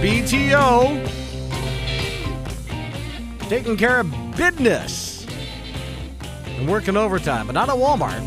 BTO. Taking care of business. And working overtime, but not at Walmart.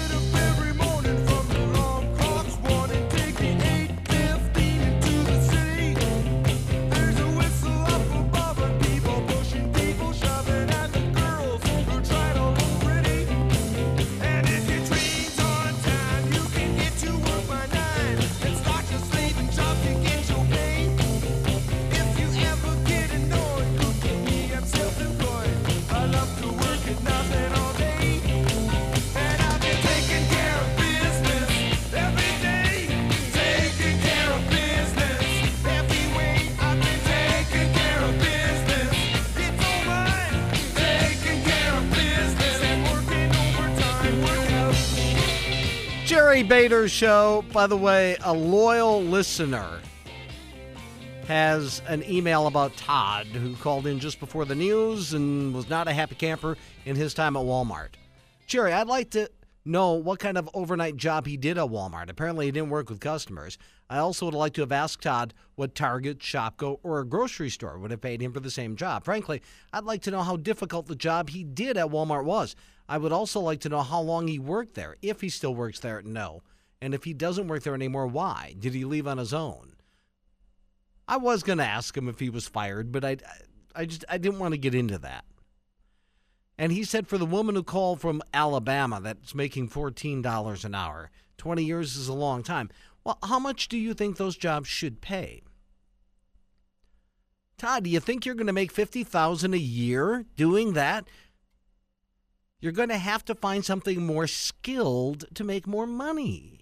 Jerry Bader's show. By the way, a loyal listener has an email about Todd, who called in just before the news and was not a happy camper in his time at Walmart. Jerry, I'd like to know what kind of overnight job he did at Walmart. Apparently, he didn't work with customers. I also would like to have asked Todd what Target, Shopko, or a grocery store would have paid him for the same job. Frankly, I'd like to know how difficult the job he did at Walmart was. I would also like to know how long he worked there, if he still works there, no. And if he doesn't work there anymore, why? Did he leave on his own? I was going to ask him if he was fired, but I didn't want to get into that. And he said for the woman who called from Alabama that's making $14 an hour, 20 years is a long time. Well, how much do you think those jobs should pay? Todd, do you think you're going to make $50,000 a year doing that? You're going to have to find something more skilled to make more money.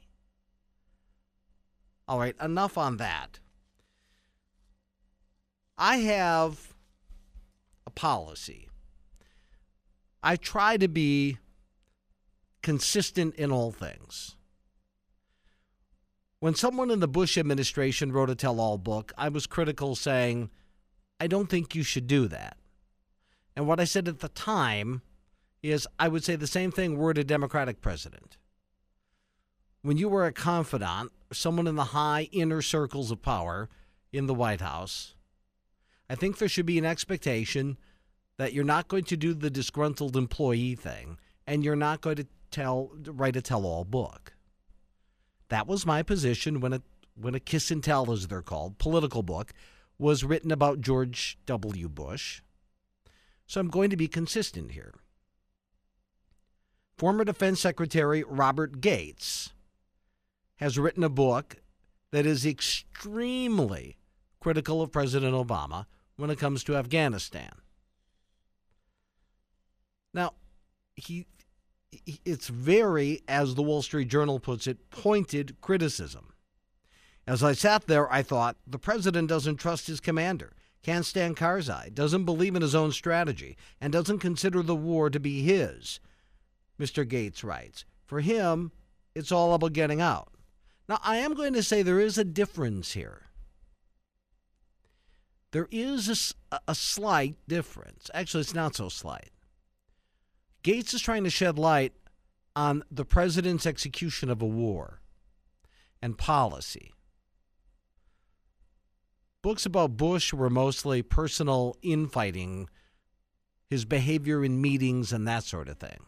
All right, enough on that. I have a policy. I try to be consistent in all things. When someone in the Bush administration wrote a tell-all book, I was critical, saying, I don't think you should do that. And what I said at the time is I would say the same thing were a Democratic president. When you were a confidant, someone in the high inner circles of power in the White House, I think there should be an expectation that you're not going to do the disgruntled employee thing, and you're not going to write a tell-all book. That was my position when a kiss and tell, as they're called, political book, was written about George W. Bush. So I'm going to be consistent here. Former Defense Secretary Robert Gates has written a book that is extremely critical of President Obama when it comes to Afghanistan. Now, it's very, as the Wall Street Journal puts it, pointed criticism. As I sat there, I thought, the president doesn't trust his commander, can't stand Karzai, doesn't believe in his own strategy, and doesn't consider the war to be his. Mr. Gates writes, for him, it's all about getting out. Now, I am going to say there is a difference here. There is a slight difference. Actually, it's not so slight. Gates is trying to shed light on the president's execution of a war and policy. Books about Bush were mostly personal infighting, his behavior in meetings and that sort of thing.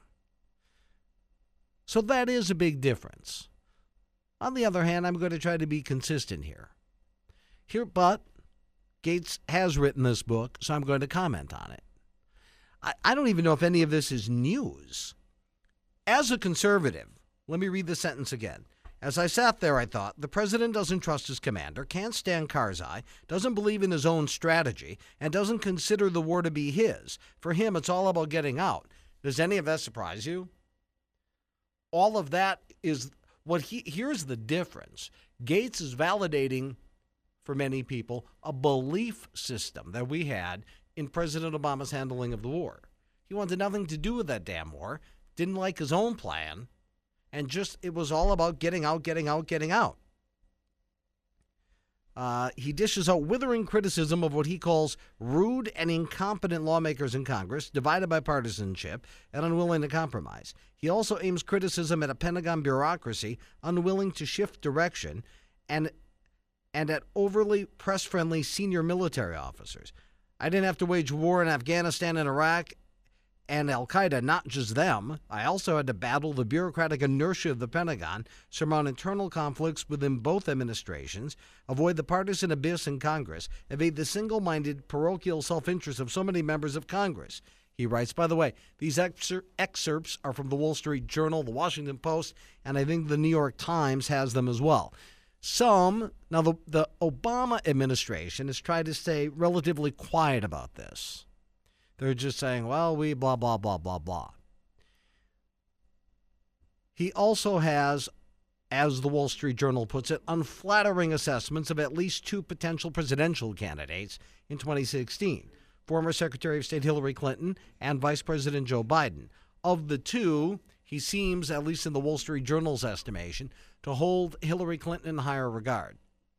So that is a big difference. On the other hand, I'm going to try to be consistent here. But Gates has written this book, so I'm going to comment on it. I don't even know if any of this is news. As a conservative, let me read the sentence again. As I sat there, I thought, the president doesn't trust his commander, can't stand Karzai, doesn't believe in his own strategy, and doesn't consider the war to be his. For him, it's all about getting out. Does any of that surprise you? All of that is here's the difference. Gates is validating, for many people, a belief system that we had in President Obama's handling of the war. He wanted nothing to do with that damn war, didn't like his own plan, and it was all about getting out, getting out, getting out. He dishes out withering criticism of what he calls rude and incompetent lawmakers in Congress, divided by partisanship and unwilling to compromise. He also aims criticism at a Pentagon bureaucracy unwilling to shift direction and and at overly press-friendly senior military officers. I didn't have to wage war in Afghanistan and Iraq and al-Qaeda, not just them. I also had to battle the bureaucratic inertia of the Pentagon, surmount internal conflicts within both administrations, avoid the partisan abyss in Congress, evade the single-minded parochial self-interest of so many members of Congress. He writes, by the way, these excerpts are from the Wall Street Journal, the Washington Post, and I think the New York Times has them as well. Now the Obama administration has tried to stay relatively quiet about this. They're just saying, well, we blah, blah, blah, blah, blah. He also has, as the Wall Street Journal puts it, unflattering assessments of at least two potential presidential candidates in 2016, former Secretary of State Hillary Clinton and Vice President Joe Biden. Of the two, he seems, at least in the Wall Street Journal's estimation, to hold Hillary Clinton in higher regard.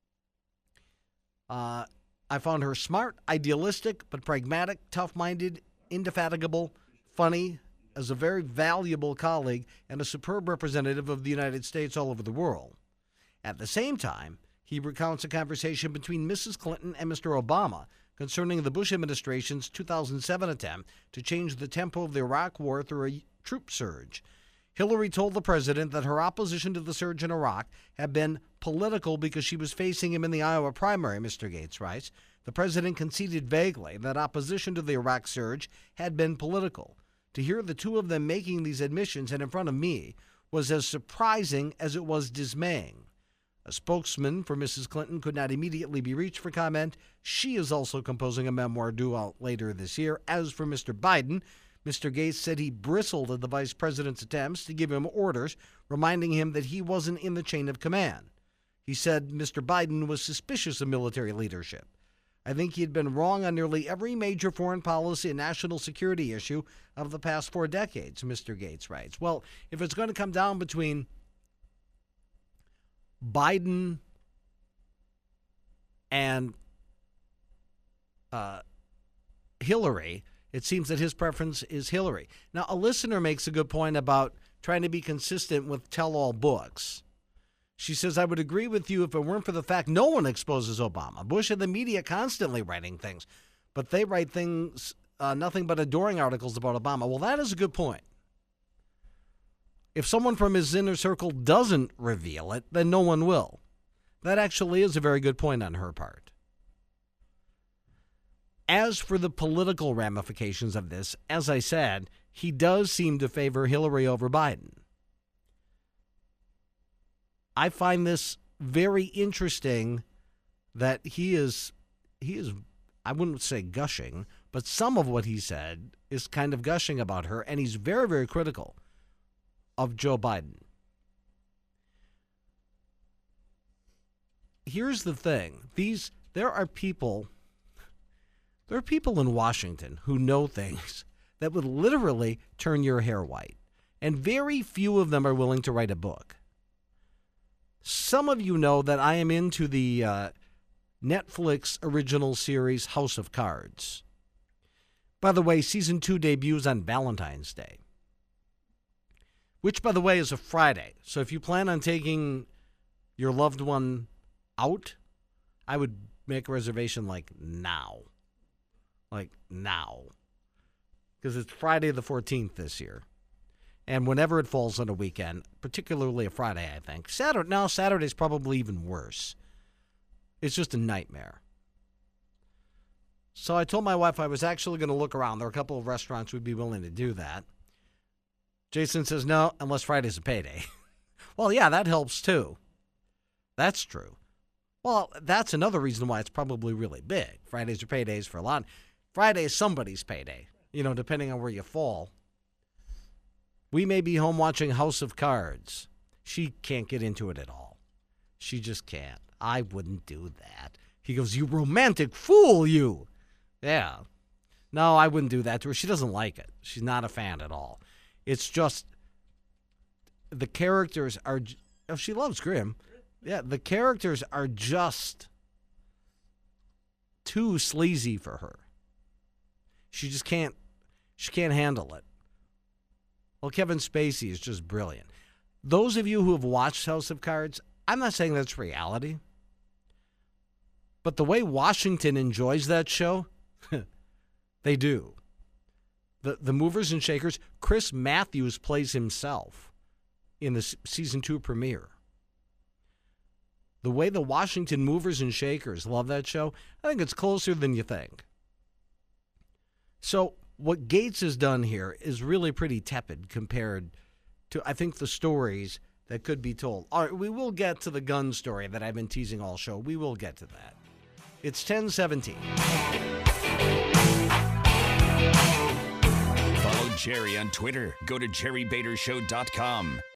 I found her smart, idealistic, but pragmatic, tough-minded, indefatigable, funny, as a very valuable colleague and a superb representative of the United States all over the world. At the same time, he recounts a conversation between Mrs. Clinton and Mr. Obama concerning the Bush administration's 2007 attempt to change the tempo of the Iraq War through a troop surge. Hillary told the president that her opposition to the surge in Iraq had been political because she was facing him in the Iowa primary, Mr. Gates writes. The president conceded vaguely that opposition to the Iraq surge had been political. To hear the two of them making these admissions and in front of me was as surprising as it was dismaying. A spokesman for Mrs. Clinton could not immediately be reached for comment. She is also composing a memoir due out later this year. As for Mr. Biden, Mr. Gates said he bristled at the vice president's attempts to give him orders, reminding him that he wasn't in the chain of command. He said Mr. Biden was suspicious of military leadership. I think he had been wrong on nearly every major foreign policy and national security issue of the past 4 decades, Mr. Gates writes. Well, if it's going to come down between Biden and Hillary, it seems that his preference is Hillary. Now, a listener makes a good point about trying to be consistent with tell-all books. She says, I would agree with you if it weren't for the fact no one exposes Obama. Bush and the media constantly writing things, but they write things, nothing but adoring articles about Obama. Well, that is a good point. If someone from his inner circle doesn't reveal it, then no one will. That actually is a very good point on her part. As for the political ramifications of this, as I said, he does seem to favor Hillary over Biden. I find this very interesting that he is, I wouldn't say gushing, but some of what he said is kind of gushing about her, and he's very, very critical of Joe Biden. Here's the thing. There are people in Washington who know things that would literally turn your hair white, and very few of them are willing to write a book. Some of you know that I am into the Netflix original series House of Cards. By the way, season 2 debuts on Valentine's Day, which, by the way, is a Friday. So if you plan on taking your loved one out, I would make a reservation like now. Because it's Friday the 14th this year. And whenever it falls on a weekend, particularly a Friday, I think. Saturday's probably even worse. It's just a nightmare. So I told my wife I was actually going to look around. There are a couple of restaurants who would be willing to do that. Jason says, no, unless Friday's a payday. Well, yeah, that helps too. That's true. Well, that's another reason why it's probably really big. Fridays are paydays for a lot. Friday is somebody's payday, depending on where you fall. We may be home watching House of Cards. She can't get into it at all. She just can't. I wouldn't do that. He goes, you romantic fool, you. Yeah. No, I wouldn't do that to her. She doesn't like it. She's not a fan at all. It's just the characters are, she loves Grimm. Yeah, the characters are just too sleazy for her. She can't handle it. Well, Kevin Spacey is just brilliant. Those of you who have watched House of Cards, I'm not saying that's reality, But the way Washington enjoys that show, they do. The Movers and Shakers, Chris Matthews plays himself in the season 2 premiere. The way the Washington Movers and Shakers love that show, I think it's closer than you think. So what Gates has done here is really pretty tepid compared to, I think, the stories that could be told. All right, we will get to the gun story that I've been teasing all show. We will get to that. It's 10:17. Follow Jerry on Twitter. Go to jerrybadershow.com.